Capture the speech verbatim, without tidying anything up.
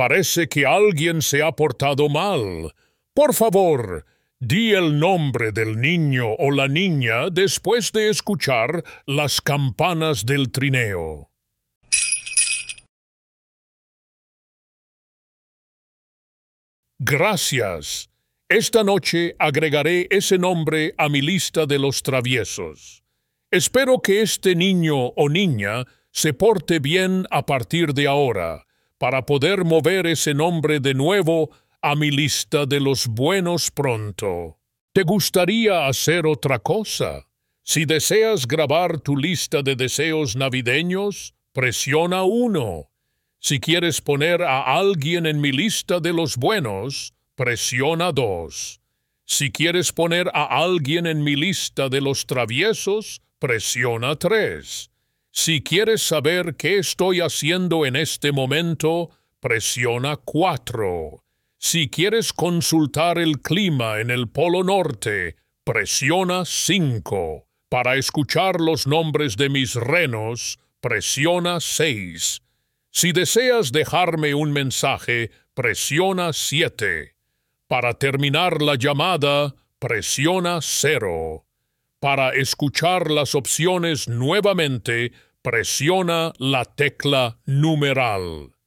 Parece que alguien se ha portado mal. Por favor, di el nombre del niño o la niña después de escuchar las campanas del trineo. Gracias. Esta noche agregaré ese nombre a mi lista de los traviesos. Espero que este niño o niña se porte bien a partir de ahora, para poder mover ese nombre de nuevo a mi lista de los buenos pronto. ¿Te gustaría hacer otra cosa? Si deseas grabar tu lista de deseos navideños, presiona uno. Si quieres poner a alguien en mi lista de los buenos, presiona dos. Si quieres poner a alguien en mi lista de los traviesos, presiona tres. Si quieres saber qué estoy haciendo en este momento, presiona cuatro. Si quieres consultar el clima en el Polo Norte, presiona cinco. Para escuchar los nombres de mis renos, presiona seis. Si deseas dejarme un mensaje, presiona siete. Para terminar la llamada, presiona cero. Para escuchar las opciones nuevamente, presiona la tecla numeral.